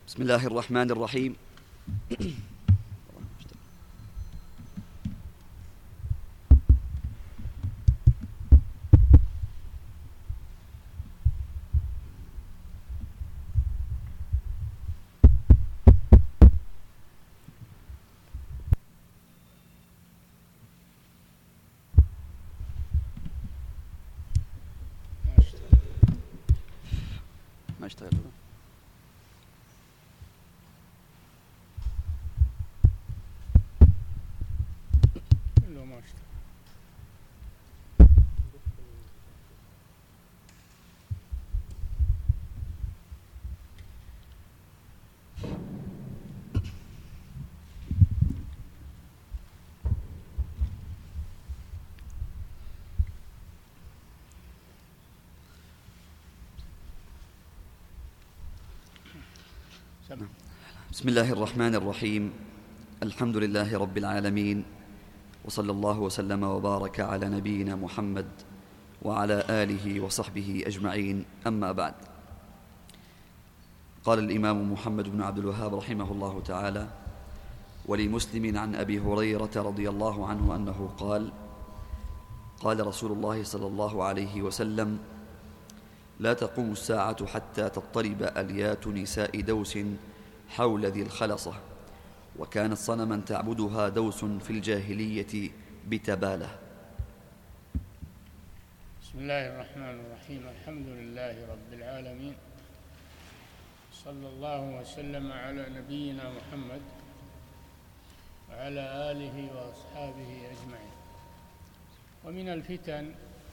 بسم الله الرحمن الرحيم. ما اشتغل. بسم الله الرحمن الرحيم. الحمد لله رب العالمين، وصلى الله وسلم وبارك على نبينا محمد وعلى آله وصحبه أجمعين، أما بعد. قال الإمام محمد بن عبد الوهاب رحمه الله تعالى: ولمسلم عن أبي هريرة رضي الله عنه أنه قال: قال رسول الله صلى الله عليه وسلم: لا تقوم الساعة حتى تضطرب أليات نساء دوس حول ذي الخلصة، وكانت صنما تعبدها دوس في الجاهلية بتبالة. بسم الله الرحمن الرحيم. الحمد لله رب العالمين، صلى الله وسلم على نبينا محمد وعلى آله وأصحابه أجمعين. ومن الفتن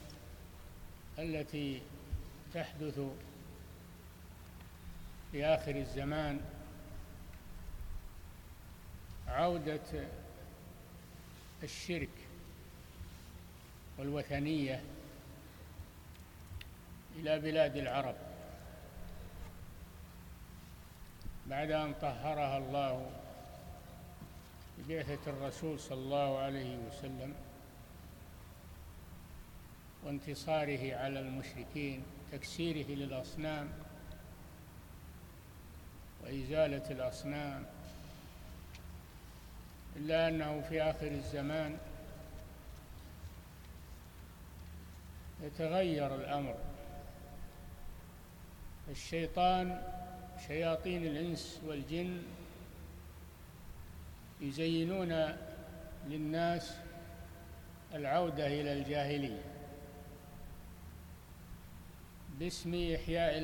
التي تحدث في آخر الزمان عودة الشرك والوثنية إلى بلاد العرب بعد أن طهرها الله ببعثة الرسول صلى الله عليه وسلم وانتصاره على المشركين، تكسيره للأصنام وإزالة الأصنام. إلا أنه في آخر الزمان يتغير الأمر. الشيطان، شياطين الإنس والجن، يزينون للناس العودة إلى الجاهلية باسم إحياء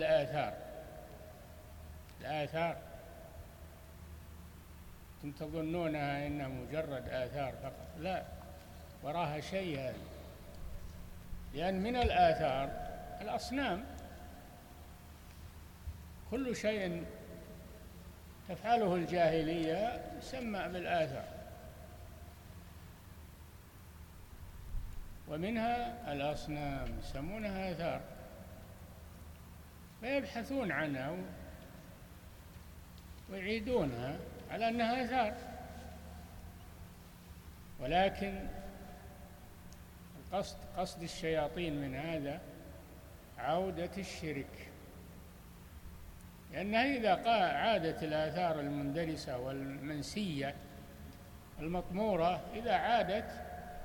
الآثار. أنتم تظنونها إنها مجرد آثار فقط، لا، وراها شيء هذا. لأن من الآثار الأصنام، كل شيء تفعله الجاهلية يسمى بالآثار، ومنها الأصنام يسمونها آثار، فيبحثون عنها ويعيدونها على أنها آثار. ولكن قصد الشياطين من هذا عودة الشرك، لأنها إذا عادت الآثار المندرسة والمنسية المطمورة، إذا عادت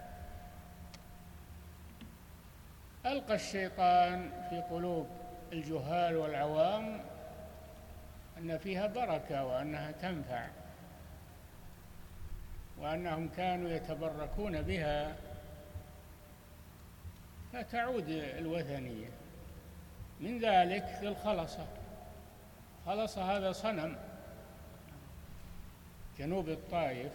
ألقى الشيطان في قلوب الجهال والعوام أن فيها بركة وأنها تنفع، وأنهم كانوا يتبركون بها، فتعود الوثنية. من ذلك ذي الخلصة. خلصة هذا صنم جنوب الطائف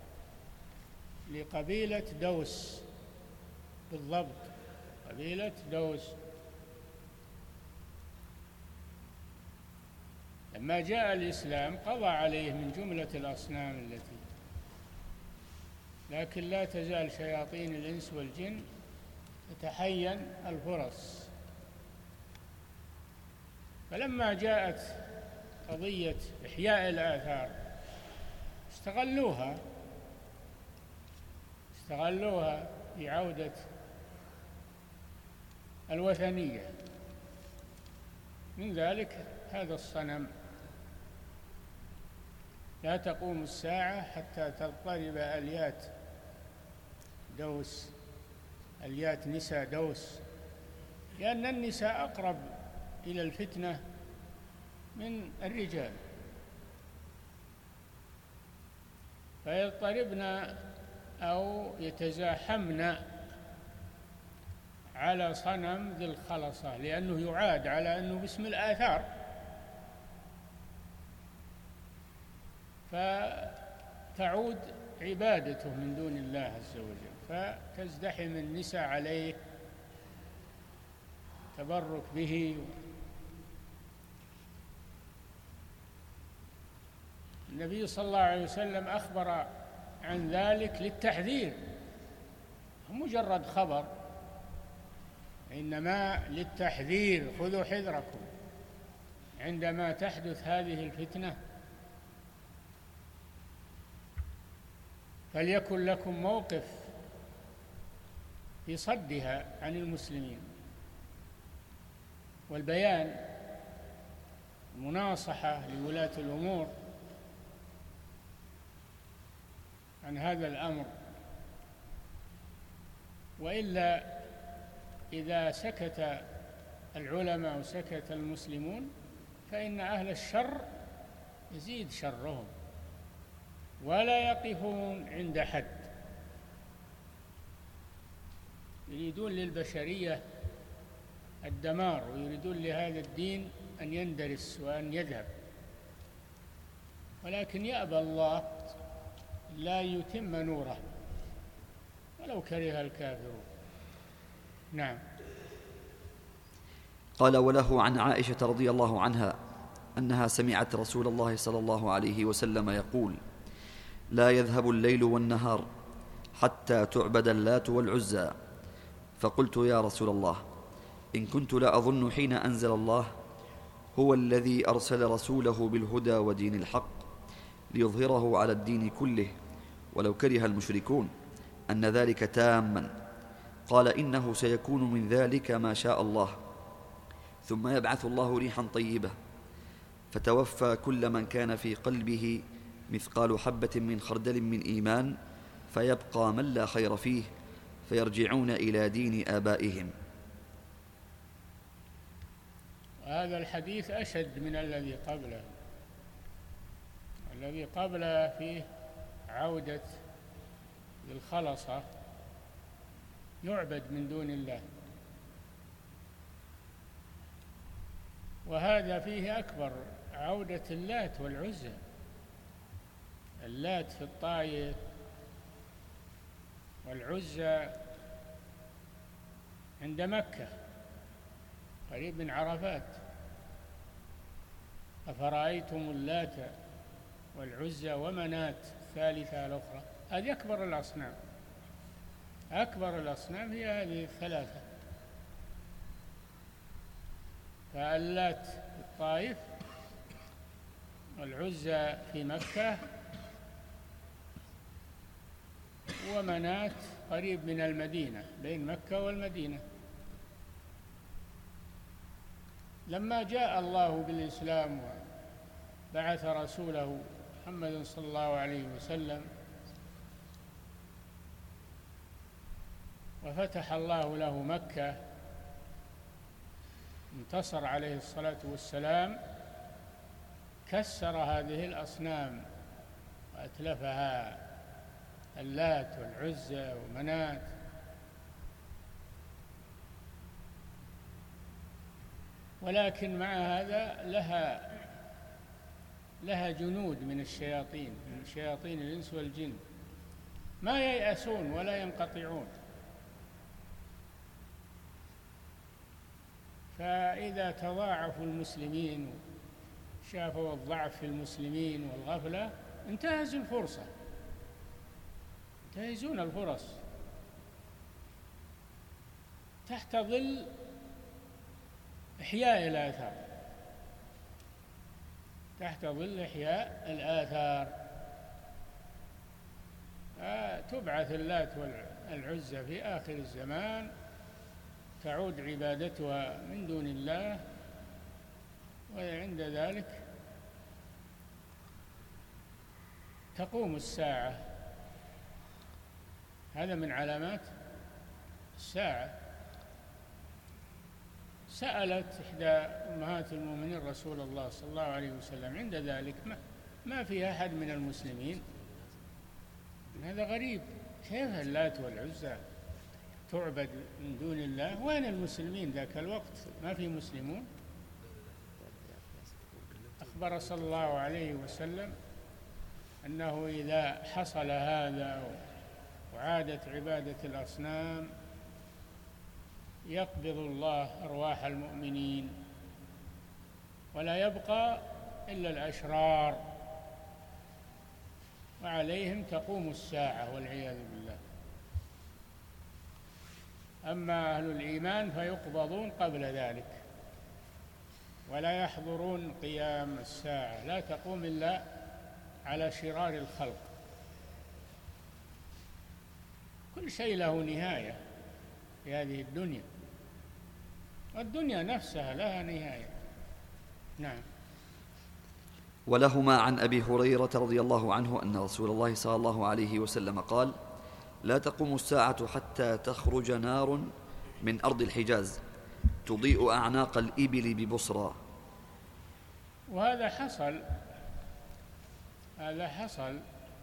لقبيلة دوس، بالضبط قبيلة دوس. لما جاء الإسلام قضى عليه من جملة الأصنام التي، لكن لا تزال شياطين الإنس والجن تتحين الفرص. فلما جاءت قضية إحياء الآثار استغلوها في عودة الوثنية. من ذلك هذا الصنم لا تقوم الساعة حتى تضطرب أليات دوس، أليات نساء دوس، لأن النساء أقرب إلى الفتنة من الرجال، فيضطربن أو يتزاحمن على صنم ذي الخلصة، لأنه يعاد على أنه باسم الآثار، فتعود عبادته من دون الله عز وجل، فتزدحم النساء عليه تبرك به. النبي صلى الله عليه وسلم أخبر عن ذلك للتحذير، مجرد خبر، إنما للتحذير، خذوا حذركم عندما تحدث هذه الفتنة، فليكن لكم موقف في صدها عن المسلمين، والبيان، المناصحة لولاة الأمور عن هذا الأمر. وإلا إذا سكت العلماء وسكت المسلمون فإن أهل الشر يزيد شرهم ولا يقفون عند حد، يريدون للبشرية الدمار، ويريدون لهذا الدين أن يندرس وأن يذهب، ولكن يأبى الله لا يتم نوره ولو كره الكافرون. نعم. قال: وله عن عائشة رضي الله عنها أنها سمعت رسول الله صلى الله عليه وسلم يقول: لا يذهب الليل والنهار حتى تعبد اللات والعزى. فقلت: يا رسول الله، إن كنت لأظن حين أنزل الله هو الذي أرسل رسوله بالهدى ودين الحق ليظهره على الدين كله ولو كره المشركون أن ذلك تاما. قال: إنه سيكون من ذلك ما شاء الله، ثم يبعث الله ريحا طيبة فتوفى كل من كان في قلبه مثقال حبة من خردل من إيمان، فيبقى من لا خير فيه فيرجعون إلى دين آبائهم. هذا الحديث أشد من الذي قبله. الذي قبله فيه عودة للخلصة يعبد من دون الله، وهذا فيه أكبر، عودة اللات والعزى. اللات في الطائف والعزى عند مكة قريب من عرفات. أفرأيتم اللات والعزى ومناة الثالثة الأخرى، هذه أكبر الأصنام. أكبر الأصنام هي هذه الثلاثة، فاللات في الطائف والعزى في مكة ومناة قريب من المدينة، بين مكة والمدينة. لما جاء الله بالإسلام وبعث رسوله محمد صلى الله عليه وسلم وفتح الله له مكة، انتصر عليه الصلاة والسلام، كسر هذه الأصنام وأتلفها، اللات والعزى ومناة. ولكن مع هذا لها جنود من الشياطين، من شياطين الإنس والجن، ما ييأسون ولا ينقطعون. فإذا تضاعفوا المسلمين وشافوا الضعف في المسلمين والغفلة انتهزوا الفرصة، ينتهزون الفرص تحت ظل إحياء الآثار، تحت ظل إحياء الآثار. تبعث اللات والعزى في آخر الزمان، تعود عبادتها من دون الله، وعند ذلك تقوم الساعة، هذا من علامات الساعة. سألت إحدى أمهات المؤمنين رسول الله صلى الله عليه وسلم عند ذلك ما في أحد من المسلمين، هذا غريب، كيف اللات والعزى تعبد من دون الله؟ وين المسلمين ذاك الوقت؟ ما في مسلمون. أخبر صلى الله عليه وسلم أنه إذا حصل هذا وعادت عبادة الأصنام يقبض الله أرواح المؤمنين ولا يبقى إلا الأشرار، وعليهم تقوم الساعة والعياذ بالله. أما أهل الإيمان فيقبضون قبل ذلك ولا يحضرون قيام الساعة، لا تقوم إلا على شرار الخلق. كل شيء له نهاية في هذه الدنيا، والدنيا نفسها لها نهاية. نعم. ولهما عن أبي هريرة رضي الله عنه أن رسول الله صلى الله عليه وسلم قال: لا تقوم الساعة حتى تخرج نار من أرض الحجاز تضيء أعناق الإبل ببصرى. وهذا حصل، هذا حصل،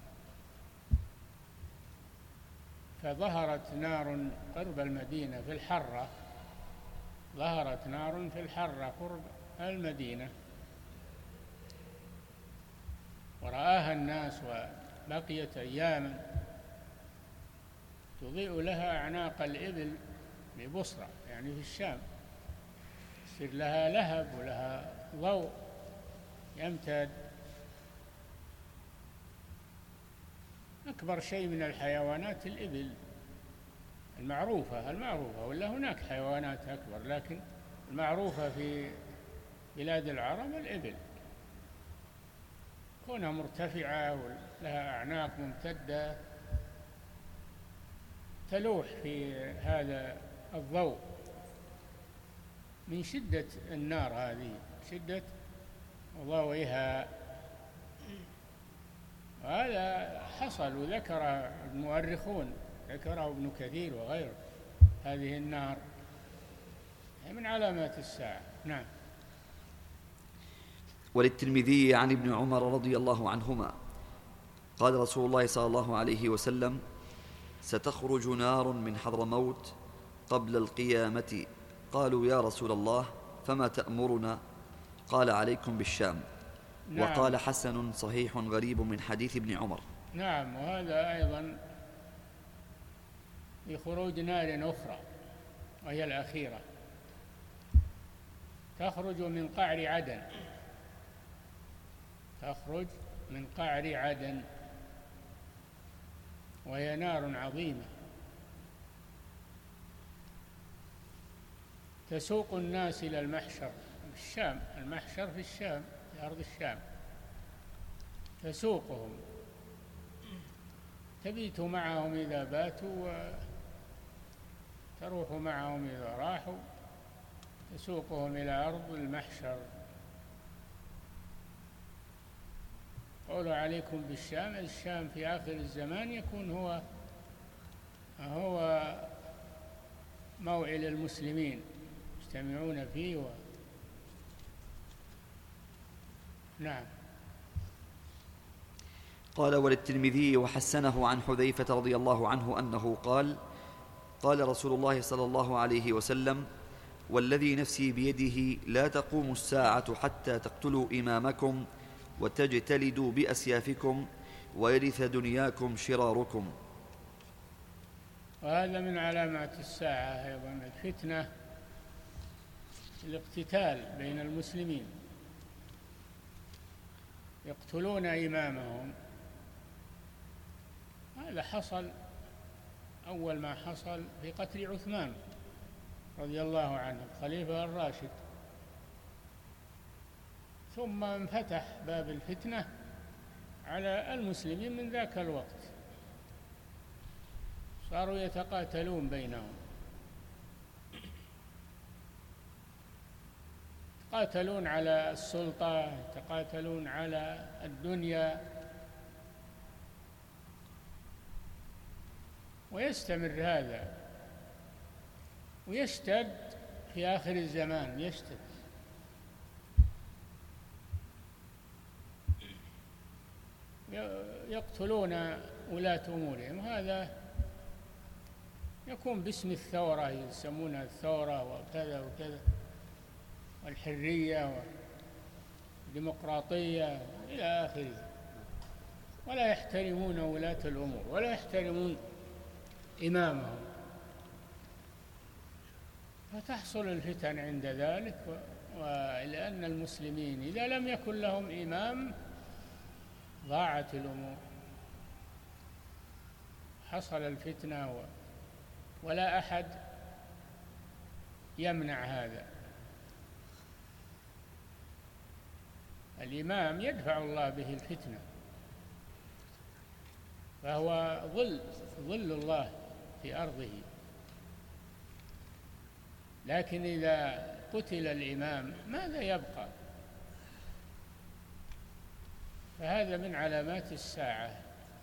فظهرت نار قرب المدينة في الحرة، ظهرت نار في الحرة قرب المدينة ورآها الناس، وبقيت أياما تضيء لها أعناق الإبل ببصرة، يعني في الشام، يصير لها لهب ولها ضوء يمتد. أكبر شيء من الحيوانات الإبل المعروفة، ولا هناك حيوانات أكبر، لكن المعروفة في بلاد العرب الإبل، كونها مرتفعة ولها أعناق ممتدة تلوح في هذا الضوء من شدة النار هذه، شدة ضوئها. وهذا حصل وذكر المؤرخون، ذكره ابن كثير وغيره، هذه النار من علامات الساعة. نعم. وللترمذي عن ابن عمر رضي الله عنهما قال رسول الله صلى الله عليه وسلم: ستخرج نار من حضرموت قبل القيامة. قالوا: يا رسول الله فما تأمرنا؟ قال: عليكم بالشام. نعم. وقال: حسن صحيح غريب من حديث ابن عمر. نعم. وهذا أيضا لخروج نار أخرى وهي الأخيرة، تخرج من قعر عدن، تخرج من قعر عدن، وهي نار عظيمة تسوق الناس إلى المحشر في الشام، المحشر في الشام، في أرض الشام، تسوقهم، تبيت معهم إذا باتوا وتروح معهم إذا راحوا، تسوقهم إلى أرض المحشر. قولوا عليكم بالشام، الشام في آخر الزمان يكون هو موعد المسلمين يجتمعون فيه نعم. قال: وللترمذي وحسنه عن حذيفة رضي الله عنه أنه قال: قال رسول الله صلى الله عليه وسلم: والذي نفسي بيده لا تقوم الساعة حتى تقتلوا إمامكم وتجتلدوا بأسيافكم ويرث دنياكم شراركم. وهذا من علامات الساعة أيضا الفتنة، الاقتتال بين المسلمين، يقتلون إمامهم. هذا حصل أول ما حصل في قتل عثمان رضي الله عنه الخليفة الراشد، ثم انفتح باب الفتنة على المسلمين من ذاك الوقت، صاروا يتقاتلون بينهم، يتقاتلون على السلطة، يتقاتلون على الدنيا، ويستمر هذا ويشتد في آخر الزمان، يشتد. يقتلون ولاة أمورهم، وهذا يكون باسم الثورة، يسمونها الثورة وكذا وكذا، والحرية والديمقراطية إلى آخره، ولا يحترمون ولاة الأمور ولا يحترمون إمامهم، فتحصل الفتن عند ذلك. ولأن المسلمين إذا لم يكن لهم إمام ضاعت الأمور، حصل الفتنة ولا أحد يمنع هذا. الإمام يدفع الله به الفتنة، فهو ظل الله في أرضه. لكن إذا قتل الإمام ماذا يبقى؟ فهذا من علامات الساعة.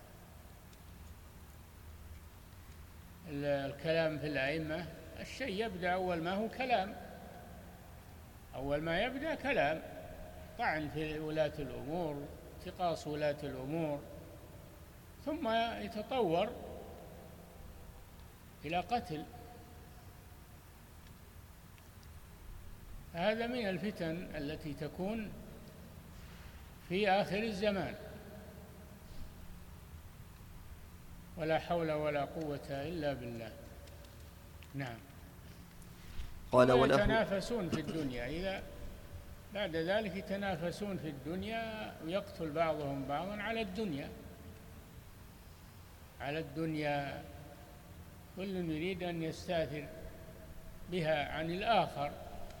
الكلام في الأئمة، الشيء يبدأ أول ما هو كلام، أول ما يبدأ كلام، طعن في ولاة الأمور، انتقاص ولاة الأمور، ثم يتطور إلى قتل. هذا من الفتن التي تكون في آخر الزمان، ولا حول ولا قوة إلا بالله. نعم. قال وله يتنافسون في الدنيا، إذا بعد ذلك يتنافسون في الدنيا ويقتل بعضهم بعضا على الدنيا، كل يريد أن يستأثر بها عن الآخر.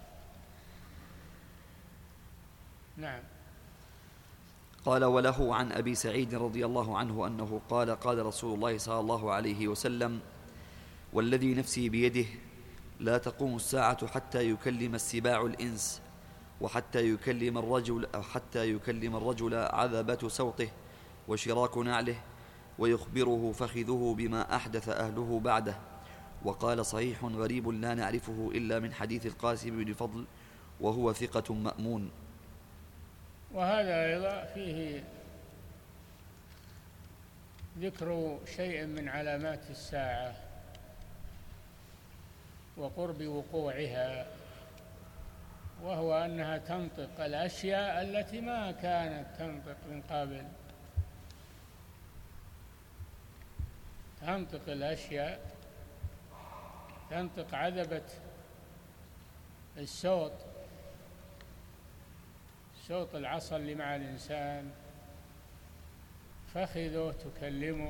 نعم. قال وله عن أبي سعيد رضي الله عنه أنه قال قال رسول الله صلى الله عليه وسلم: والذي نفسي بيده لا تقوم الساعة حتى يكلم السباع الإنس، وحتى يكلم الرجل عذبة سوطه وشراك نعله، ويخبره فخذه بما أحدث أهله بعده. وقال: صحيح غريب لا نعرفه إلا من حديث القاسم بن فضل، وهو ثقة مأمون. وهذا أيضا فيه ذكر شيء من علامات الساعة وقرب وقوعها، وهو أنها تنطق الأشياء التي ما كانت تنطق من قبل، تنطق الأشياء، تنطق عذبة الصوت، صوت العصا اللي مع الإنسان، فخذه تكلمه.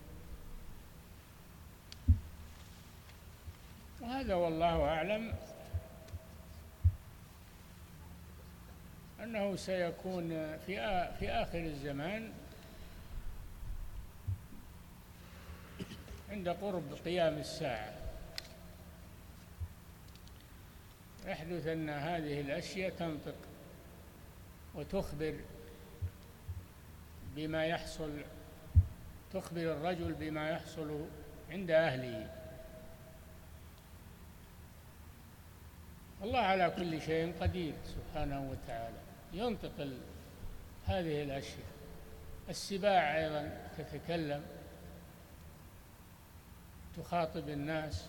وهذا والله أعلم أنه سيكون في آخر الزمان عند قرب قيام الساعة، يحدث أن هذه الأشياء تنطق وتخبر بما يحصل، تخبر الرجل بما يحصل عند أهله. الله على كل شيء قدير سبحانه وتعالى، ينطق هذه الأشياء. السباع أيضا تتكلم، تخاطب الناس.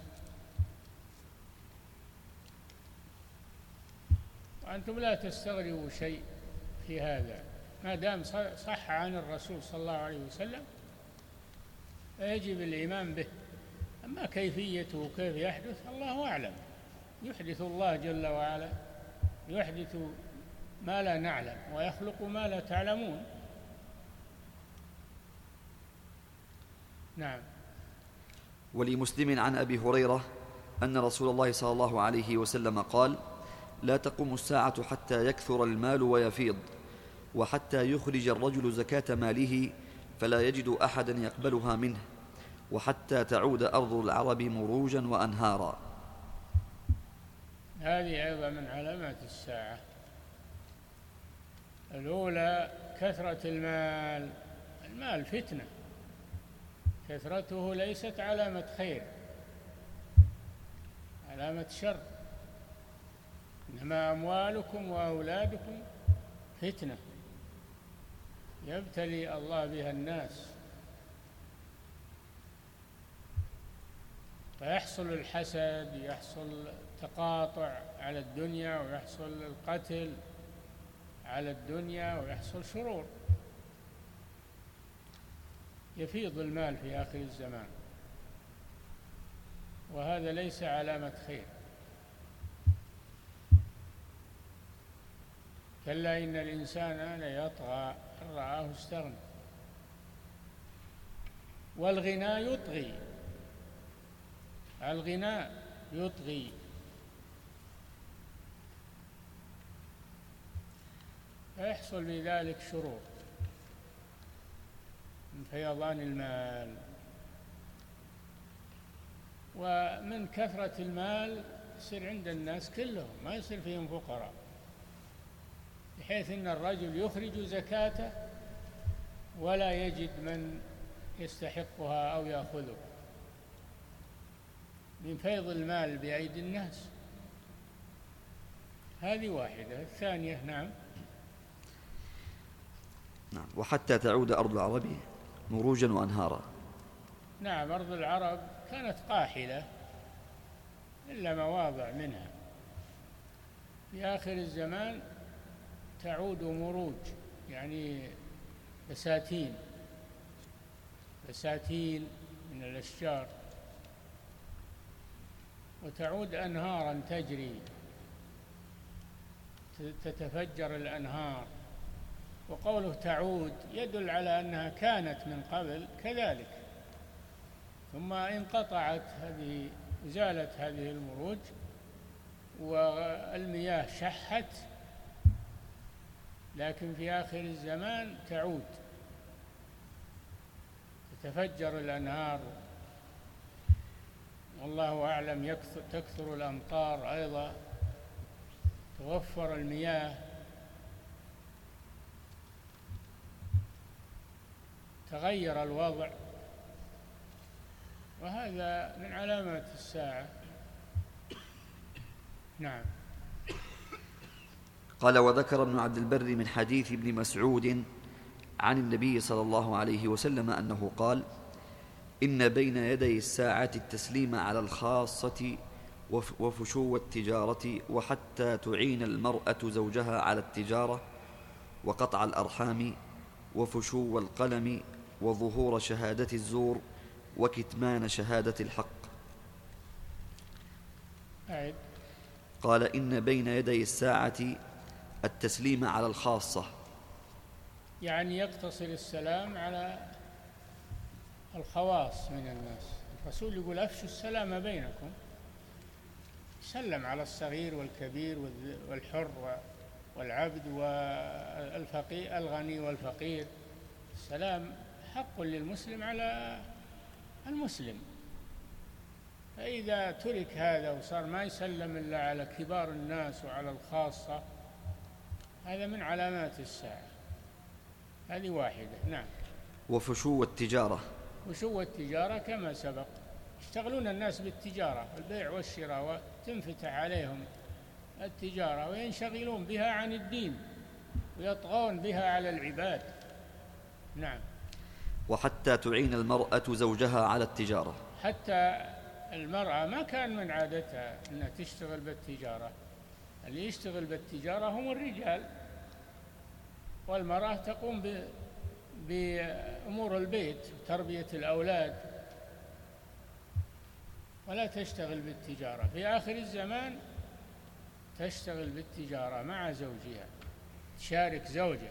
وأنتم لا تستغربوا شيء في هذا، ما دام صح عن الرسول صلى الله عليه وسلم فيجب الإيمان به. أما كيفيته وكيف يحدث الله أعلم، يحدث الله جل وعلا، يحدث ما لا نعلم ويخلق ما لا تعلمون. نعم. ولمسلم عن أبي هريرة أن رسول الله صلى الله عليه وسلم قال: لا تقوم الساعة حتى يكثر المال ويفيض، وحتى يخرج الرجل زكاة ماله فلا يجد أحدا يقبلها منه، وحتى تعود أرض العرب مروجا وأنهارا. هذه أيضا من علامات الساعة. الأولى كثرة المال فتنة، كثرته ليست علامة خير، علامة شر. إنما أموالكم وأولادكم فتنة يبتلي الله بها الناس، فيحصل الحسد، يحصل تقاطع على الدنيا، ويحصل القتل على الدنيا، ويحصل شرور، يفيض المال في آخر الزمان، وهذا ليس علامة خير. كلا إن الإنسان ليطغى أن رآه استغنى. والغنى يطغي، الغنى يطغي. فيحصل بذلك شرور من فيضان المال، ومن كثرة المال يصير عند الناس كلهم ما يصير فيهم فقراء، بحيث أن الرجل يخرج زكاته ولا يجد من يستحقها أو يأخذها من فيض المال بأيدي الناس. هذه واحدة. الثانية نعم. وحتى تعود أرض العرب مروجا وأنهارا. نعم، أرض العرب كانت قاحلة إلا مواضع منها، في آخر الزمان تعود مروج، يعني بساتين من الأشجار، وتعود أنهارا تجري، تتفجر الأنهار. وقوله تعود يدل على أنها كانت من قبل كذلك، ثم انقطعت هذه، زالت هذه المروج والمياه شحت، لكن في آخر الزمان تعود، تتفجر الأنهار، والله أعلم تكثر الأمطار أيضا، توفر المياه، تغير الوضع، وهذا من علامات الساعة. نعم. قال: وذكر ابن عبد البر من حديث ابن مسعود عن النبي صلى الله عليه وسلم أنه قال: إن بين يدي الساعة التسليم على الخاصة وفشو التجارة، وحتى تعين المرأة زوجها على التجارة، وقطع الأرحام، وفشو القلم، وظهور شهادة الزور، وكتمان شهادة الحق. قال: إن بين يدي الساعة التسليم على الخاصة، يعني يقتصر السلام على الخواص من الناس. الرسول يقول: أفشوا السلام بينكم، سلم على الصغير والكبير والحر والعبد والفقير، الغني والفقير. السلام حق للمسلم على المسلم، فإذا ترك هذا وصار ما يسلم إلا على كبار الناس وعلى الخاصة، هذا من علامات الساعة. هذه واحدة. نعم. وفشو التجارة، فشو التجارة كما سبق، يشتغلون الناس بالتجارة، البيع والشراء، وتنفتح عليهم التجارة وينشغلون بها عن الدين ويطغون بها على العباد. نعم. وحتى تعين المرأة زوجها على التجارة، حتى المرأة ما كان من عادتها أنها تشتغل بالتجارة، اللي يشتغل بالتجارة هم الرجال، والمرأة تقوم بأمور البيت وتربية الأولاد، ولا تشتغل بالتجارة. في آخر الزمان تشتغل بالتجارة مع زوجها، تشارك زوجها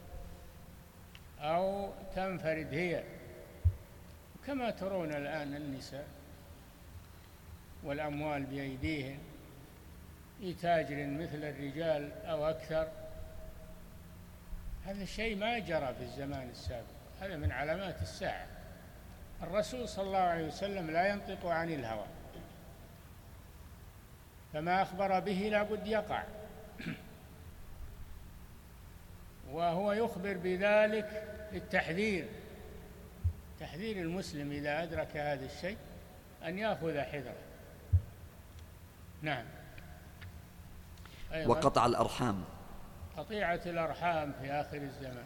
أو تنفرد هي، كما ترون الآن النساء والأموال بأيديهن لتاجر مثل الرجال أو أكثر. هذا الشيء ما جرى في الزمان السابق، هذا من علامات الساعة. الرسول صلى الله عليه وسلم لا ينطق عن الهوى، فما أخبر به لا بد يقع، وهو يخبر بذلك للتحذير، تحذير المسلم إذا أدرك هذا الشيء أن يأخذ حذره. نعم. وقطع الأرحام، قطيعة الأرحام في آخر الزمان،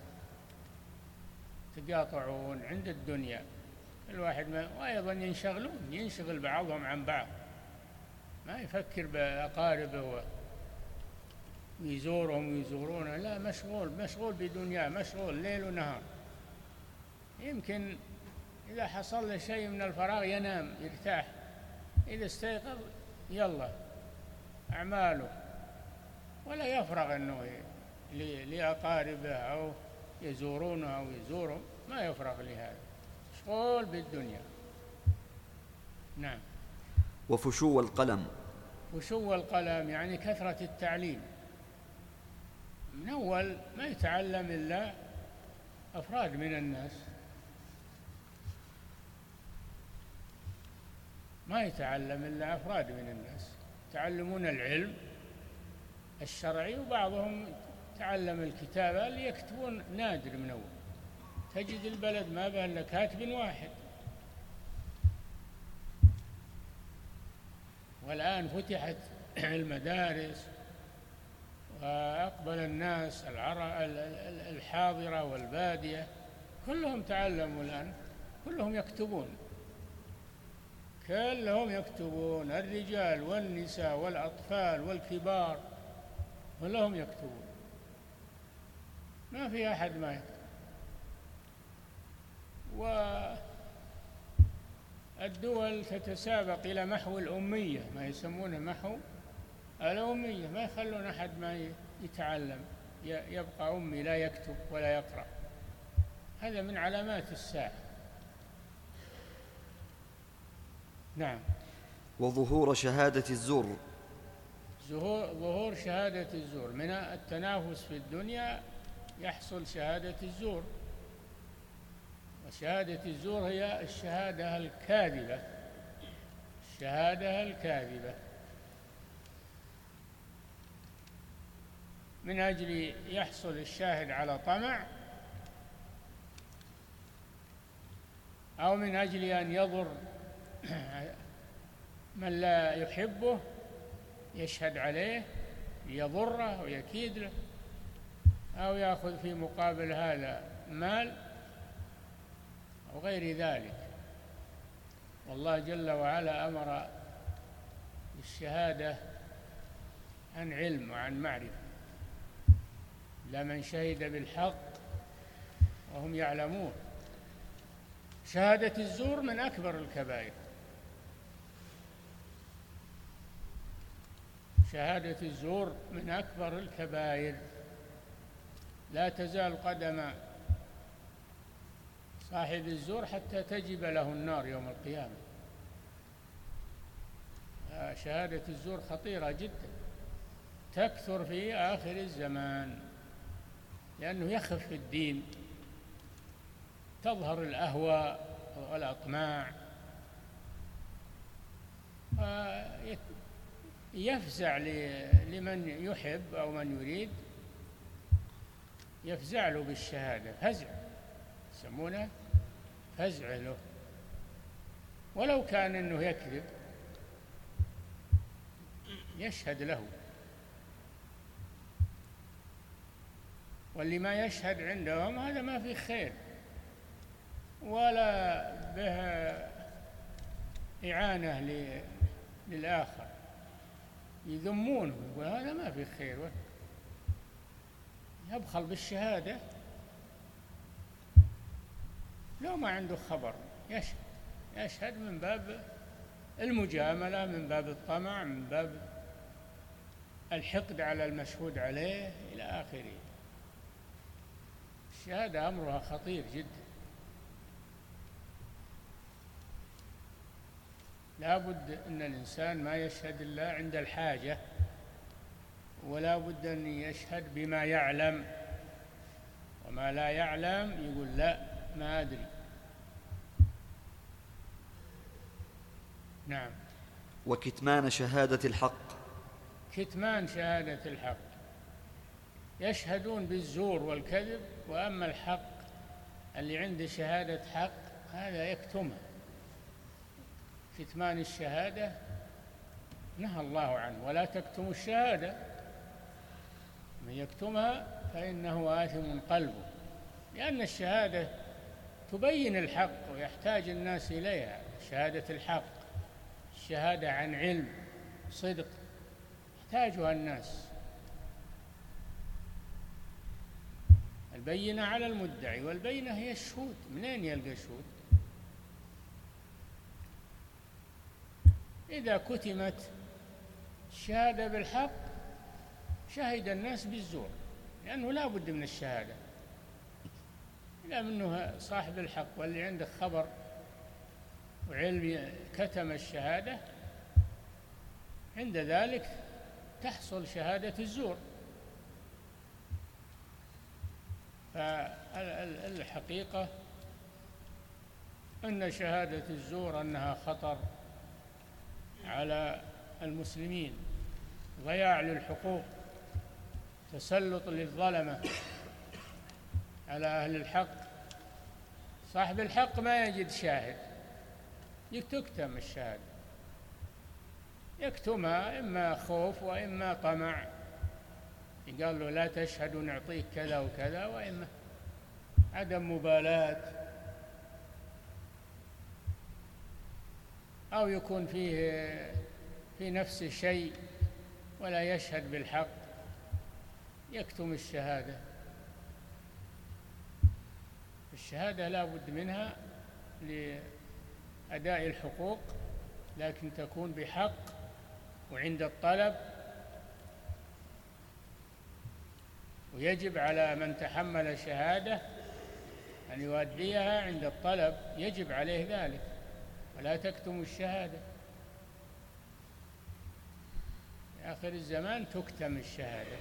تقاطعون عند الدنيا الواحد وأيضا ينشغل بعضهم عن بعض، ما يفكر بأقاربه ويزورهم ويزورونه، لا، مشغول بدنياه، مشغول ليل ونهار. يمكن إذا حصل له شيء من الفراغ ينام يرتاح، إذا استيقظ يلا أعماله، ولا يفرغ أنه لأقاربه أو يزورونه أو يزورهم، ما يفرغ لهذا، مشغول بالدنيا. نعم. وفشو القلم. فشو القلم يعني كثرة التعليم، من أول ما يتعلم إلا أفراد من الناس، ما يتعلم إلا أفراد من الناس، يتعلمون العلم الشرعي، وبعضهم تعلم الكتابة، اللي يكتبون نادر من أول، تجد البلد ما بين كاتب واحد. والآن فتحت المدارس وأقبل الناس الحاضرة والبادية كلهم تعلموا الآن، كلهم يكتبون، الرجال والنساء والأطفال والكبار كلهم يكتبون، ما في أحد ما يكتب. والدول تتسابق إلى محو الأمية، ما يسمونه محو الأمية، ما يخلون أحد ما يتعلم، يبقى أمي لا يكتب ولا يقرأ. هذا من علامات الساعة. نعم. وظهور شهادة الزور. ظهور شهادة الزور، من التنافس في الدنيا يحصل شهادة الزور، وشهادة الزور هي الشهادة الكاذبة، من أجل يحصل الشاهد على طمع، أو من أجل أن يضر من لا يحبه، يشهد عليه يضره ويكيد له، أو يأخذ في مقابل هذا مال أو غير ذلك. والله جل وعلا أمر بالشهادة عن علم وعن معرفة، لمن شهد بالحق وهم يعلمون. شهادة الزور من أكبر الكبائر، شهادة الزور من أكبر الكبائر، لا تزال قدم صاحب الزور حتى تجب له النار يوم القيامة. شهادة الزور خطيرة جدا، تكثر في آخر الزمان، لأنه يخف الدين، تظهر الأهواء والأطماع، يفزع لمن يحب أو من يريد، يفزع له بالشهادة، فزع يسمونه فزع له، ولو كان أنه يكذب يشهد له. واللي ما يشهد عندهم هذا ما فيه خير ولا به إعانة للآخر، يذمونه وهذا ما فيه خير، يبخل بالشهادة لو ما عنده خبر، يشهد من باب المجاملة، من باب الطمع، من باب الحقد على المشهود عليه إلى آخره. الشهادة أمرها خطير جدا، لا بد أن الإنسان ما يشهد إلا عند الحاجة، ولا بد أن يشهد بما يعلم، وما لا يعلم يقول لا ما أدري. نعم. وكتمان شهادة الحق. كتمان شهادة الحق، يشهدون بالزور والكذب، وأما الحق اللي عنده شهادة حق هذا يكتمها. كتمان الشهادة نهى الله عنه، ولا تكتموا الشهادة، من يكتمها فإنه آثم قلبه، لأن الشهادة تبين الحق ويحتاج الناس إليها، شهادة الحق، الشهادة عن علم صدق يحتاجها الناس. البينة على المدعي، والبينة هي الشهود. منين يلقى الشهود؟ إذا كتمت الشهادة بالحق شهد الناس بالزور، لأنه لا بد من الشهادة، لا منه صاحب الحق واللي عنده خبر وعلم كتم الشهادة، عند ذلك تحصل شهادة الزور. فالحقيقة أن شهادة الزور أنها خطر على المسلمين، ضياع للحقوق، تسلط للظلمة على أهل الحق. صاحب الحق ما يجد شاهد، تكتم الشهادة، يكتمها إما خوف وإما طمع، قال له لا تشهد ونعطيك كذا وكذا، وإما عدم مبالاة، أو يكون في نفسه شيء ولا يشهد بالحق، يكتم الشهادة. الشهادة لا بد منها لأداء الحقوق، لكن تكون بحق وعند الطلب، ويجب على من تحمل شهادة أن يؤديها عند الطلب، يجب عليه ذلك، ولا تكتم الشهادة. في آخر الزمان تكتم الشهادة،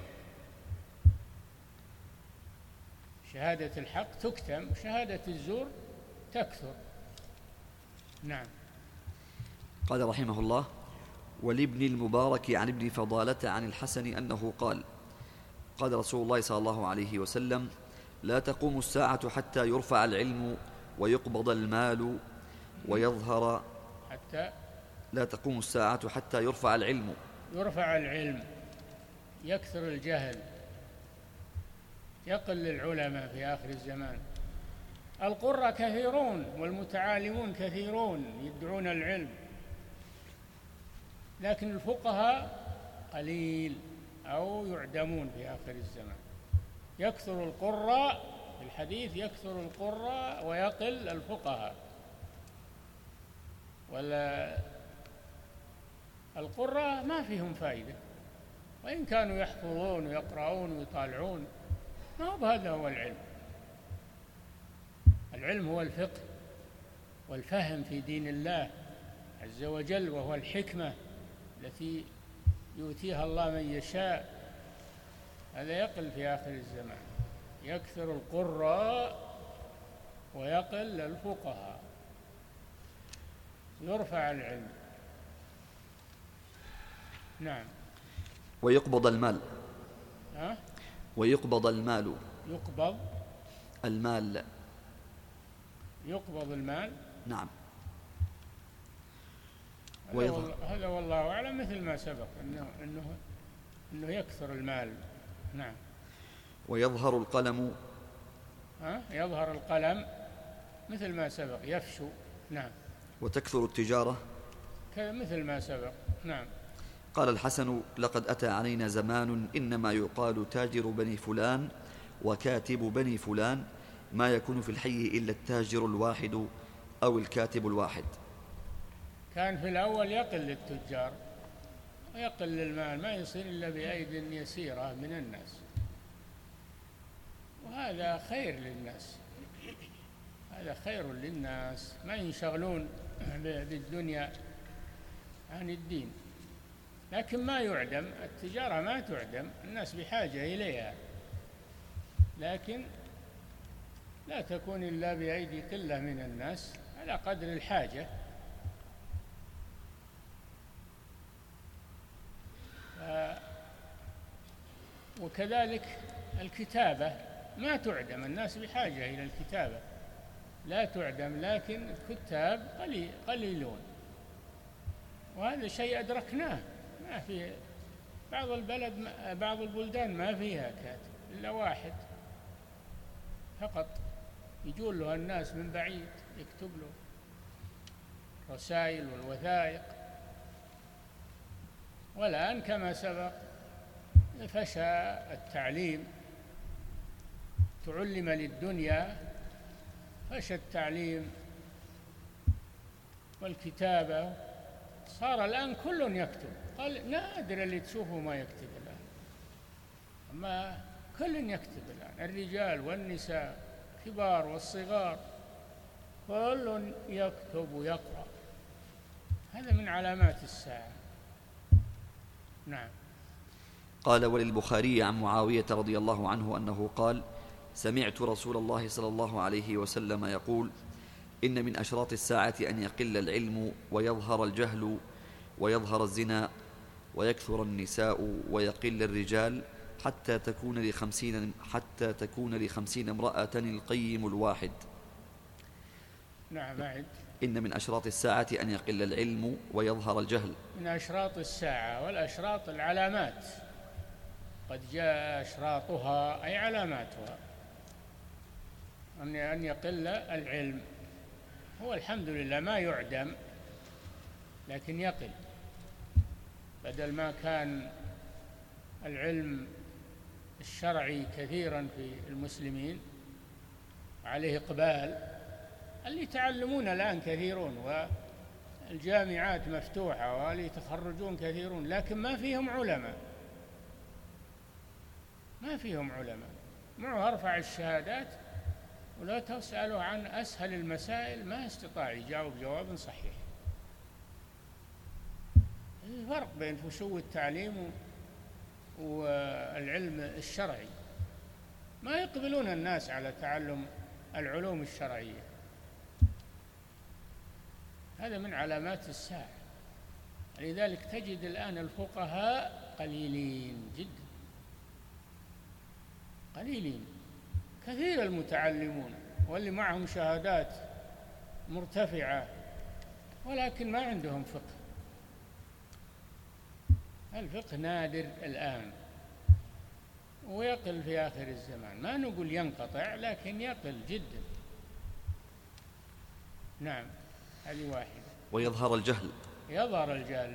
شهادة الحق تكتم، شهادة الزور تكثر. نعم. قال رحمه الله: ولابن المبارك عن ابن فضالة عن الحسن أنه قال: قال رسول الله صلى الله عليه وسلم: لا تقوم الساعة حتى يرفع العلم ويقبض المال ويظهر لا تقوم الساعة حتى يرفع العلم، يكثر الجهل، يقل العلماء في آخر الزمان. القرة كثيرون والمتعالمون كثيرون يدعون العلم، لكن الفقهاء قليل أو يعدمون في آخر الزمان. يكثر القراء، في الحديث يكثر القراء ويقل الفقهاء. ولا القراء ما فيهم فائدة، وإن كانوا يحفظون ويقرؤون ويطالعون، ما هو هذا هو العلم. العلم هو الفقه والفهم في دين الله عز وجل، وهو الحكمة التي يؤتيها الله من يشاء. هذا يقل في آخر الزمان، يكثر القراء ويقل الفقهاء، يرفع العلم. نعم. ويقبض المال. ويقبض المال. يقبض المال. نعم. هذا والله أعلم، مثل ما سبق أنه يكثر المال. نعم. ويظهر القلم. يظهر القلم مثل ما سبق، يفشو. نعم. وتكثر التجارة مثل ما سبق. نعم. قال الحسن: لقد أتى علينا زمان إنما يقال تاجر بني فلان وكاتب بني فلان، ما يكون في الحي إلا التاجر الواحد أو الكاتب الواحد. كان في الأول يقل التجار ويقل المال، ما يصير إلا بأيد يسيرة من الناس، وهذا خير للناس، هذا خير للناس، ما ينشغلون بالدنيا عن الدين. لكن ما يعدم التجارة، ما تعدم، الناس بحاجة إليها، لكن لا تكون إلا بأيدي قلة من الناس على قدر الحاجة. وكذلك الكتابة ما تعدم، الناس بحاجة إلى الكتابة، لا تعدم، لكن الكتاب قليلون، وهذا شيء أدركناه. ما في بعض البلدان ما فيها كاتب إلا واحد فقط، يجون له الناس من بعيد يكتب له رسائل والوثائق. والآن كما سبق فشى التعليم، تعلم للدنيا، فشى التعليم والكتابة، صار الآن كل يكتب. قال نادر اللي تشوفه ما يكتب الآن، أما كل يكتب الآن، الرجال والنساء، كبار والصغار، كل يكتب ويقرأ. هذا من علامات الساعة. نعم. قال: وللبخاري عن معاوية رضي الله عنه أنه قال: سمعت رسول الله صلى الله عليه وسلم يقول: إن من أشراط الساعة أن يقل العلم ويظهر الجهل ويظهر الزنا ويكثر النساء ويقل الرجال حتى تكون ل50 امرأة القيم الواحد. نعم. أعد. إن من أشراط الساعة أن يقل العلم ويظهر الجهل. من أشراط الساعة، والأشراط العلامات، قد جاء أشراطها أي علاماتها، أن يقل العلم. هو الحمد لله ما يعدم، لكن يقل. بدل ما كان العلم الشرعي كثيرا في المسلمين عليه إقبال، اللي يتعلمون الآن كثيرون، والجامعات مفتوحة، واللي يتخرجون كثيرون، لكن ما فيهم علماء، ما فيهم علماء. معه أرفع الشهادات، ولا تسأله عن أسهل المسائل ما استطاع يجاوب جواب صحيح. الفرق بين فشو التعليم والعلم الشرعي، ما يقبلون الناس على تعلم العلوم الشرعية. هذا من علامات الساعة. لذلك تجد الآن الفقهاء قليلين جدا، قليلين. كثير المتعلمون واللي معهم شهادات مرتفعة، ولكن ما عندهم فقه. الفقه نادر الآن، ويقل في آخر الزمان. ما نقول ينقطع، لكن يقل جدا. نعم. هذه واحدة. ويظهر الجهل. يظهر الجهل.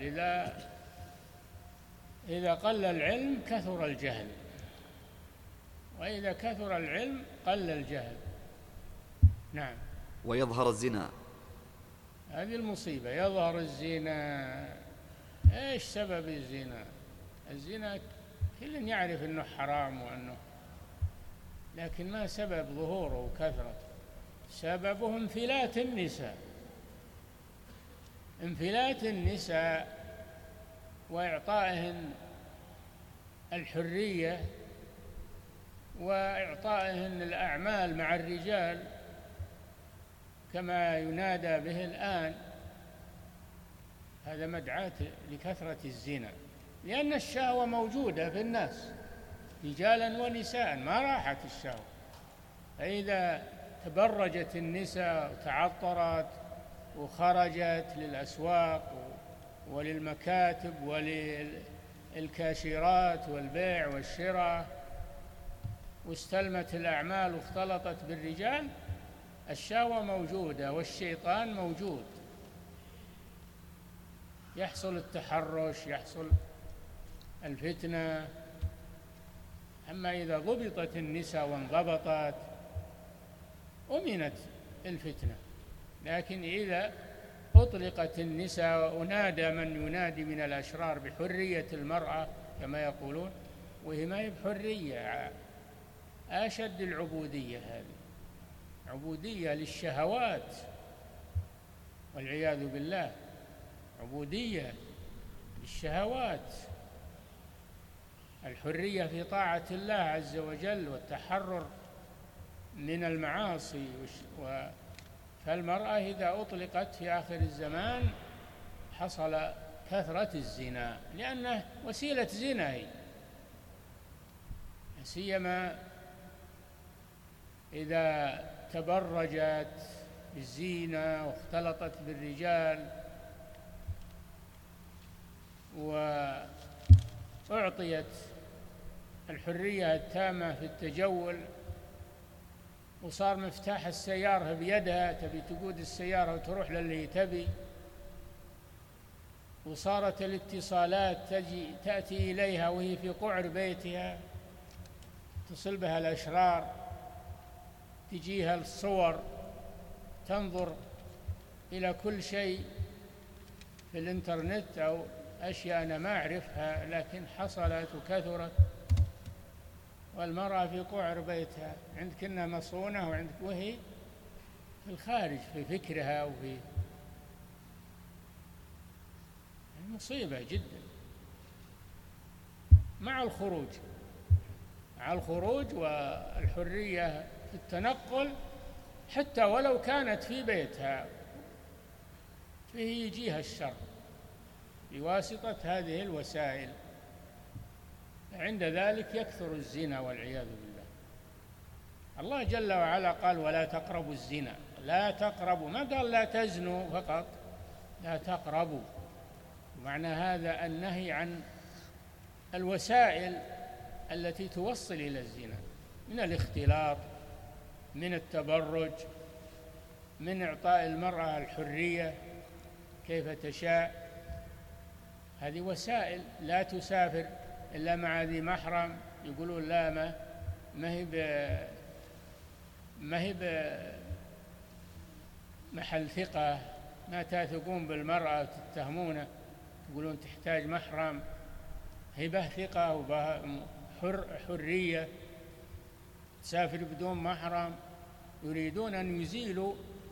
إذا قل العلم كثر الجهل، وإذا كثر العلم قل الجهل. نعم. ويظهر الزنا. هذه المصيبة، يظهر الزنا. إيش سبب الزنا؟ الزنا كل يعرف أنه حرام لكن ما سبب ظهوره وكثرته؟ سببه انفلات النساء، انفلات النساء وإعطائهن الحرية وإعطائهن الأعمال مع الرجال كما ينادى به الآن. هذا مدعاة لكثرة الزنا، لأن الشهوة موجودة في الناس رجالا ونساء، ما راحت الشهوة. فإذا تبرجت النساء وتعطرت وخرجت للأسواق وللمكاتب وللكاشيرات والبيع والشراء، واستلمت الأعمال واختلطت بالرجال، الشهوة موجودة والشيطان موجود، يحصل التحرش، يحصل الفتنة. أما إذا ضبطت النساء وانضبطت أمنت الفتنة. لكن إذا أطلقت النساء ونادى من ينادي من الأشرار بحرية المرأة كما يقولون، وهي ما هي بحرية، أشد العبودية، هذه عبودية للشهوات والعياذ بالله، عبودية للشهوات. الحرية في طاعة الله عز وجل والتحرر من المعاصي. فالمرأة إذا أطلقت في آخر الزمان حصل كثرة الزنا، لأنه وسيلة زنا هي، سيما إذا تبرجت بالزينة واختلطت بالرجال وأعطيت الحرية التامة في التجول، وصار مفتاح السيارة بيدها، تبي تقود السيارة وتروح للي تبي، وصارت الاتصالات تأتي إليها وهي في قعر بيتها، تصل بها الأشرار، تجيها الصور، تنظر إلى كل شيء في الإنترنت أو أشياء أنا ما أعرفها لكن حصلت وكثرت، والمرأة في قعر بيتها، عندك إنها مصونة وعندك وهي في الخارج في فكرها وفي مصيبة جدا. مع الخروج والحرية في التنقل حتى ولو كانت في بيتها، فيه يجيها الشر بواسطة هذه الوسائل، عند ذلك يكثر الزنا والعياذ بالله. الله جل وعلا قال ولا تقربوا الزنا، لا تقربوا، ما قال لا تزنوا فقط، لا تقربوا. معنى هذا النهي عن الوسائل التي توصل إلى الزنا، من الاختلاط، من التبرج، من إعطاء المرأة الحرية كيف تشاء، هذه وسائل. لا تسافر إلا مع ذي محرم، يقولون لا ما هي محل ثقة، ما تثقون بالمرأة وتتهمونه، يقولون تحتاج محرم، هبة ثقة وحرية، تسافر بدون محرم. يريدون أن يزيلوا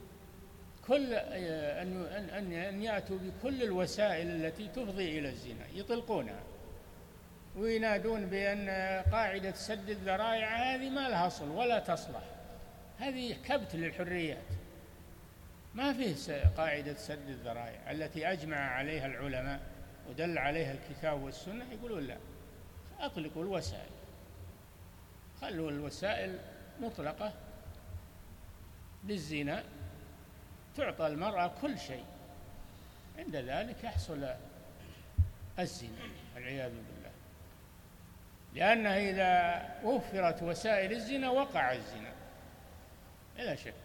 أن يأتوا بكل الوسائل التي تفضي إلى الزنا، يطلقونها وينادون بأن قاعدة سد الذرائع هذه ما لها أصل ولا تصلح، هذه كبت للحريات، ما فيه قاعدة سد الذرائع التي أجمع عليها العلماء ودل عليها الكتاب والسنة. يقولون لا، أطلقوا الوسائل، خلوا الوسائل مطلقة للزنا، تعطى المرأة كل شيء، عند ذلك يحصل الزنا والعياذ بالله، لأنها إذا وفرت وسائل الزنا وقع الزنا بلا شك.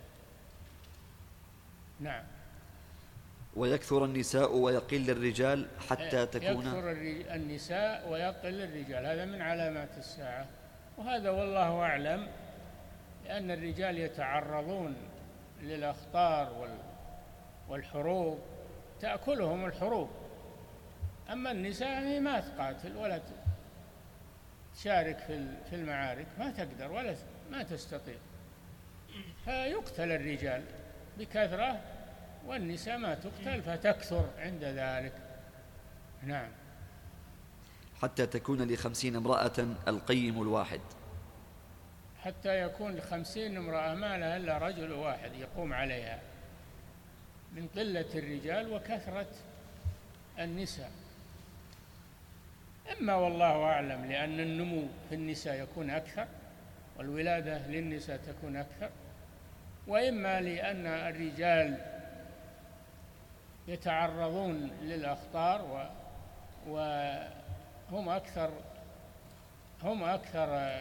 نعم. ويكثر النساء ويقل الرجال حتى تكون يكثر النساء ويقل الرجال، هذا من علامات الساعة، وهذا والله أعلم، لأن الرجال يتعرضون للأخطار والحروب، تأكلهم الحروب، أما النساء ما تقاتل ولا تشارك في المعارك، ما تقدر ولا ما تستطيع، فيقتل الرجال بكثرة والنساء ما تقتل فتكثر عند ذلك. نعم. حتى تكون ل50 امرأة القيم الواحد، حتى يكون ل50 امرأة ما لها إلا رجل واحد يقوم عليها، من قلة الرجال وكثرة النساء، إما والله أعلم لأن النمو في النساء يكون أكثر والولادة للنساء تكون أكثر، وإما لأن الرجال يتعرضون للأخطار وهم أكثر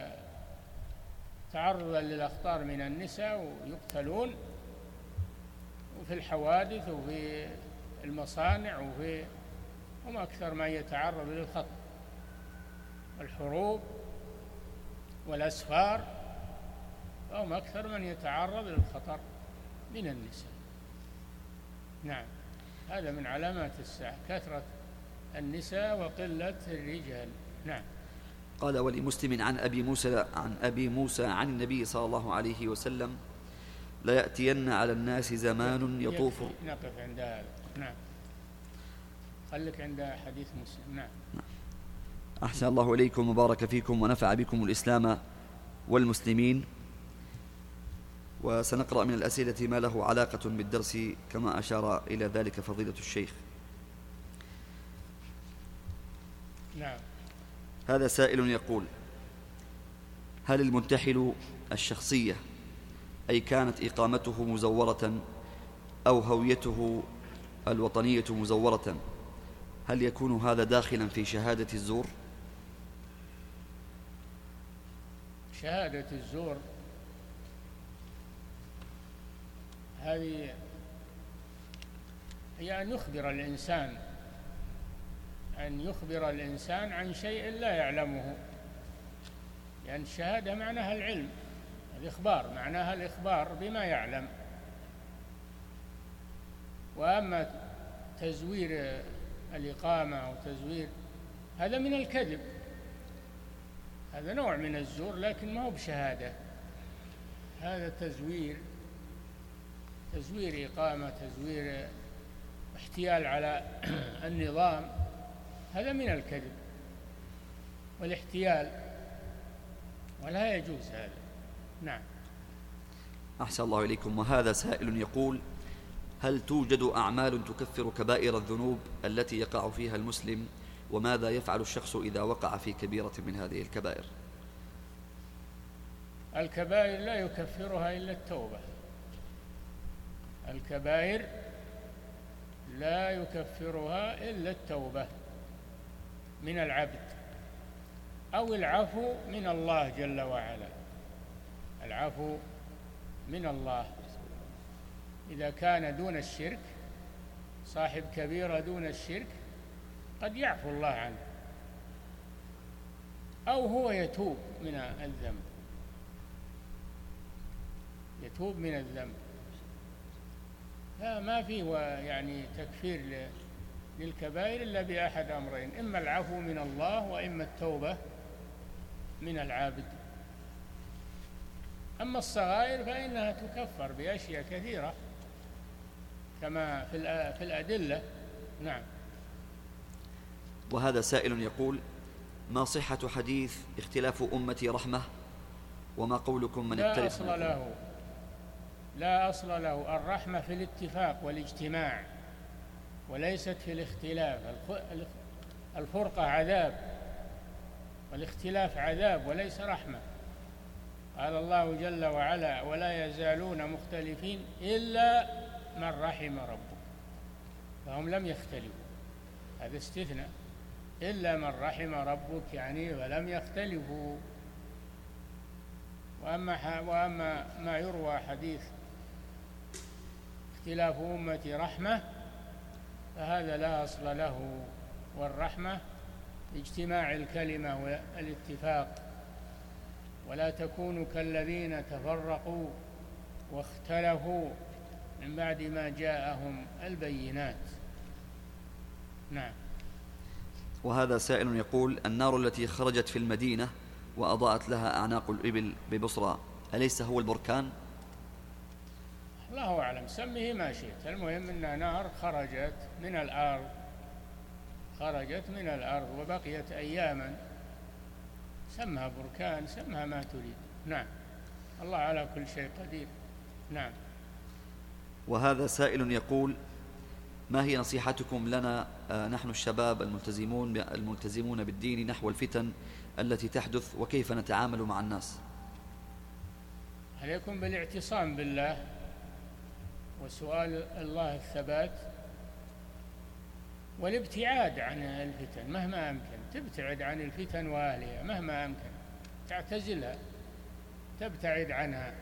تعرضا للأخطار من النساء، ويقتلون وفي الحوادث وفي المصانع هم أكثر ما يتعرض للخطر والحروب والأسفار، فهم أكثر من يتعرض للخطر من النساء. نعم، هذا من علامات الساعة، كثرة النساء وقلة الرجال. نعم. قال ولمسلم عن أبي موسى عن النبي صلى الله عليه وسلم لا يأتين على الناس زمان يطوف. نقف عند هذا. نعم، خليك عند حديث مسلم. نعم. أحسن الله إليكم وبارك فيكم ونفع بكم الإسلام والمسلمين. وسنقرأ من الأسئلة ما له علاقة بالدرس كما أشار إلى ذلك فضيلة الشيخ. نعم. هذا سائل يقول: هل المنتحل الشخصية أي كانت إقامته مزورة أو هويته الوطنية مزورة، هل يكون هذا داخلا في شهادة الزور؟ شهادة الزور هذه هي أن يخبر الإنسان عن شيء لا يعلمه، لأن الشهادة معناها العلم، الإخبار معناها الإخبار بما يعلم. وأما تزوير الإقامة أو تزوير هذا من الكذب، هذا نوع من الزور لكن ما هو بشهادة. هذا تزوير إقامة، تزوير احتيال على النظام، هذا من الكذب والاحتيال ولا يجوز هذا. نعم. أحسن الله إليكم. وهذا سائل يقول: هل توجد أعمال تكفر كبائر الذنوب التي يقع فيها المسلم؟ وماذا يفعل الشخص إذا وقع في كبيرة من هذه الكبائر؟ الكبائر لا يكفرها إلا التوبة. الكبائر لا يكفرها إلا التوبة من العبد أو العفو من الله جل وعلا. العفو من الله إذا كان دون الشرك، صاحب كبيرة دون الشرك قد يعفو الله عنه، أو هو يتوب من الذنب، يتوب من الذنب. ما في يعني تكفير للكبائر إلا بأحد أمرين: إما العفو من الله وإما التوبة من العابد. أما الصغائر فإنها تكفر بأشياء كثيرة كما في الأدلة. نعم. وهذا سائل يقول: ما صحة حديث اختلاف أمتي رحمة؟ وما قولكم من اختلف؟ لا أصل له. الرحمة في الاتفاق والاجتماع وليست في الاختلاف. الفرقة عذاب والاختلاف عذاب وليس رحمة. قال الله جل وعلا: ولا يزالون مختلفين إلا من رحم ربك. فهم لم يختلفوا، هذا استثناء، إلا من رحم ربك يعني ولم يختلفوا. وأما ما يروى حديث اختلاف أمتي رحمة فهذا لا أصل له. والرحمة اجتماع الكلمة والاتفاق، ولا تكونوا كالذين تفرقوا واختلفوا من بعد ما جاءهم البينات. نعم. وهذا سائل يقول: النار التي خرجت في المدينة وأضاءت لها أعناق الإبل ببصرى أليس هو البركان؟ الله أعلم، سميه ما شئت، المهم أنها نار خرجت من الأرض وبقيت أياما، سمها بركان، سمها ما تريد. نعم، الله على كل شيء قدير. نعم. وهذا سائل يقول: ما هي نصيحتكم لنا نحن الشباب الملتزمون بالدين نحو الفتن التي تحدث، وكيف نتعامل مع الناس؟ عليكم بالاعتصام بالله وسؤال الله الثبات والابتعاد عن الفتن مهما أمكن. تبتعد عن الفتن وأهلها مهما أمكن، تعتزلها، تبتعد عنها،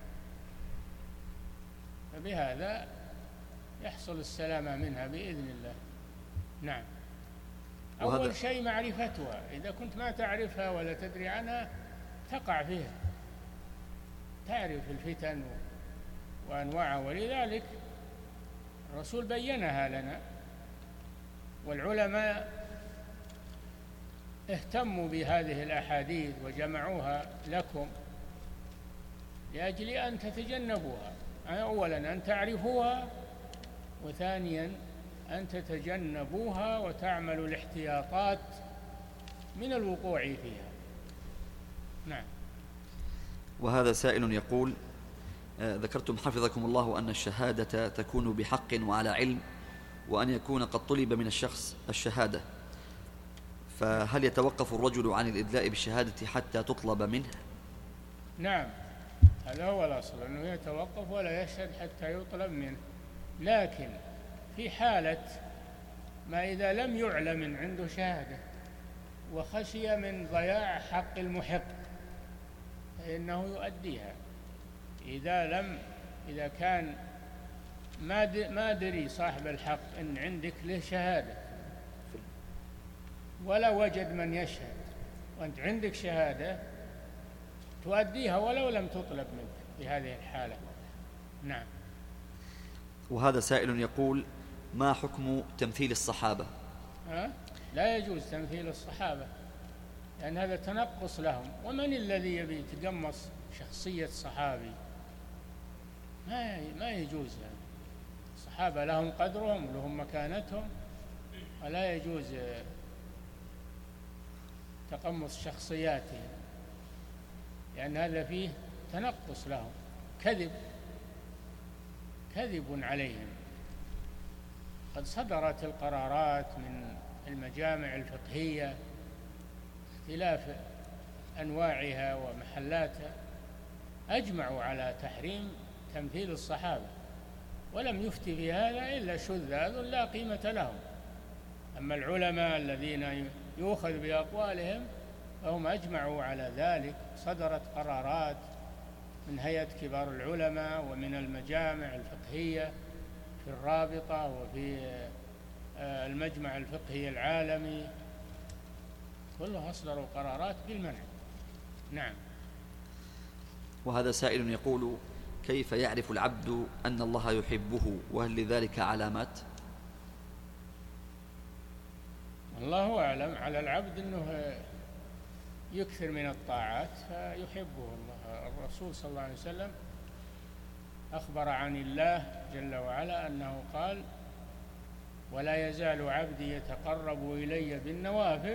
فبهذا يحصل السلامة منها بإذن الله. نعم. أول شيء معرفتها، إذا كنت ما تعرفها ولا تدري عنها تقع فيها، تعرف الفتن وأنواعها، ولذلك الرسول بينها لنا، والعلماء اهتموا بهذه الأحاديث وجمعوها لكم لأجل أن تتجنبوها. أولا أن تعرفوها، وثانيا أن تتجنبوها وتعملوا الاحتياطات من الوقوع فيها. نعم. وهذا سائل يقول: ذكرتم حفظكم الله أن الشهادة تكون بحق وعلى علم، وأن يكون قد طلب من الشخص الشهادة، فهل يتوقف الرجل عن الإدلاء بالشهادة حتى تطلب منه؟ نعم، هذا هو الأصل، أنه يتوقف ولا يشهد حتى يطلب منه. لكن في حالة ما إذا لم يعلم من عنده شهادة وخشي من ضياع حق المحق فإنه يؤديها. إذا كان ما دري صاحب الحق إن عندك له شهادة ولا وجد من يشهد وأنت عندك شهادة تؤديها ولو لم تطلب منك في هذه الحالة. نعم. وهذا سائل يقول: ما حكم تمثيل الصحابة؟ لا يجوز تمثيل الصحابة، لأن هذا تنقص لهم. ومن الذي يبي يتقمص شخصية صحابي؟ ما يجوز. يعني الصحابة لهم قدرهم ولهم مكانتهم، ولا يجوز تقمص شخصياتهم، لأن هذا فيه تنقص لهم، كذب عليهم. قد صدرت القرارات من المجامع الفقهية اختلاف أنواعها ومحلاتها، أجمعوا على تحريم تمثيل الصحابة، ولم يفتي في هذا إلا شذاذ لا قيمة لهم. أما العلماء الذين يؤخذ بأقوالهم فهم أجمعوا على ذلك. صدرت قرارات من هيئة كبار العلماء ومن المجامع الفقهية في الرابطة وفي المجمع الفقهي العالمي، كلها أصدروا قرارات بالمنع. نعم. وهذا سائل يقول: كيف يعرف العبد أن الله يحبه، وهل لذلك علامات؟ الله أعلم. على العبد أنه يكثر من الطاعات فيحبه الله. الرسول صلى الله عليه وسلم أخبر عن الله جل وعلا أنه قال: ولا يزال عبدي يتقرب إلي بالنوافل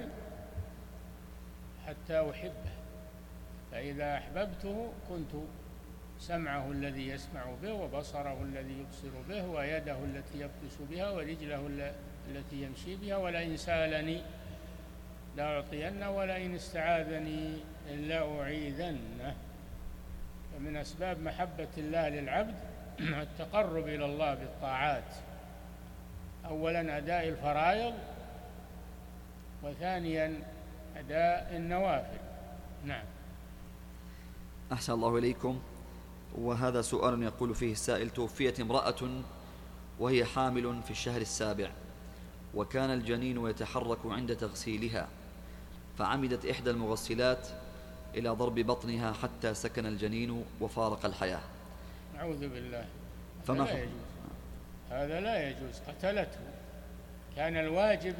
حتى أحبه، فإذا أحببته كنت سمعه الذي يسمع به، وبصره الذي يبصر به، ويده التي يبطش بها، ورجله التي يمشي بها، ولئن سألني لأعطينه، ولئن استعاذني لأعيذنه. فمن أسباب محبة الله للعبد التقرب إلى الله بالطاعات، أولا أداء الفرائض، وثانيا أداء النوافل. نعم. أحسن الله إليكم. وهذا سؤال يقول فيه السائل: توفيت امرأة وهي حامل في الشهر السابع، وكان الجنين يتحرك عند تغسيلها، فعمدت إحدى المغسلات إلى ضرب بطنها حتى سكن الجنين وفارق الحياة. أعوذ بالله. هذا لا يجوز. قتلته. كان الواجب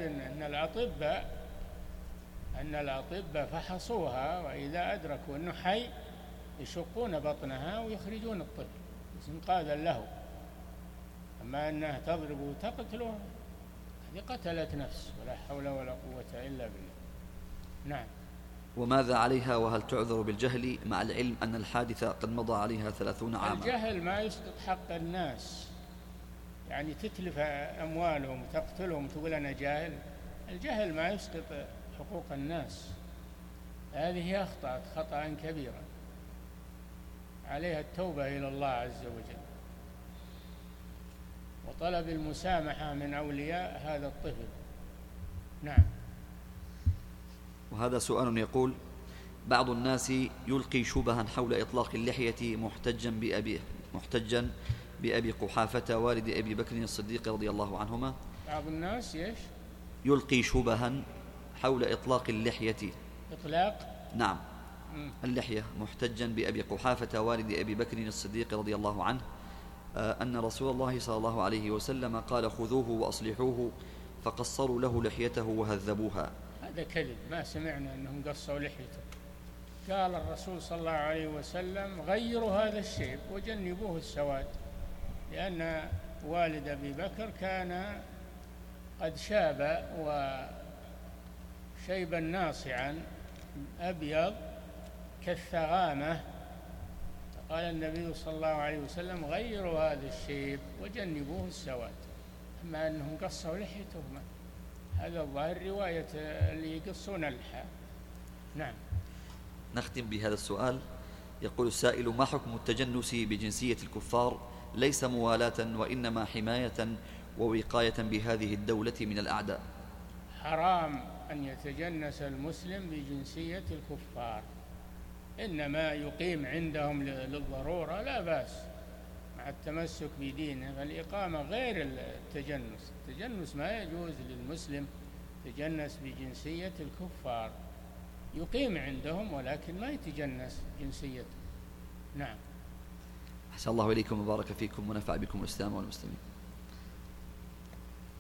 أن الأطباء فحصوها، وإذا أدركوا أنه حي يشقون بطنها ويخرجون الطفل إنقاذا له. أما أنها تضرب وتقتله هذه قتلت نفس، ولا حول ولا قوة إلا بالله. نعم. وماذا عليها، وهل تعذر بالجهل مع العلم أن الحادثة قد مضى عليها 30 عاما؟ الجهل ما يسقط حق الناس، يعني تتلف أموالهم وتقتلهم وتقول أنا جاهل. الجهل ما يسقط حقوق الناس. هذه أخطأت خطأ كبيرا، عليها التوبة إلى الله عز وجل وطلب المسامحة من أولياء هذا الطفل. نعم. وهذا سؤال يقول: بعض الناس يلقي شبها حول إطلاق اللحية محتجا بأبي قحافة والد أبي بكر الصديق رضي الله عنهما. بعض الناس يلقي شبها حول إطلاق اللحية. إطلاق؟ نعم. اللحية محتجا بأبي قحافة والد أبي بكر الصديق رضي الله عنه أن رسول الله صلى الله عليه وسلم قال: خذوه وأصلحوه، فقصروا له لحيته وهذبوها. هذا كذب، ما سمعنا أنهم قصوا لحيته. قال الرسول صلى الله عليه وسلم: غيروا هذا الشيب وجنبوه السواد، لأن والد أبي بكر كان قد شاب وشيبا ناصعا أبيض كالثغامة. قال النبي صلى الله عليه وسلم: غيروا هذا الشيب وجنبوه السواد. أما أنهم قصوا لحيتهم هذا الظاهر رواية اللي يقصون اللحى. نعم. نختم بهذا السؤال. يقول السائل: ما حكم التجنس بجنسية الكفار ليس موالاة وإنما حماية ووقاية بهذه الدولة من الأعداء؟ حرام أن يتجنس المسلم بجنسية الكفار، إنما يقيم عندهم للضرورة لا بأس مع التمسك بدينه، فالإقامة غير التجنس. التجنس ما يجوز للمسلم يتجنس بجنسية الكفار، يقيم عندهم ولكن ما يتجنس جنسيته. نعم. أحسن الله إليكم وبارك فيكم ونفع بكم الإسلام والمسلمين.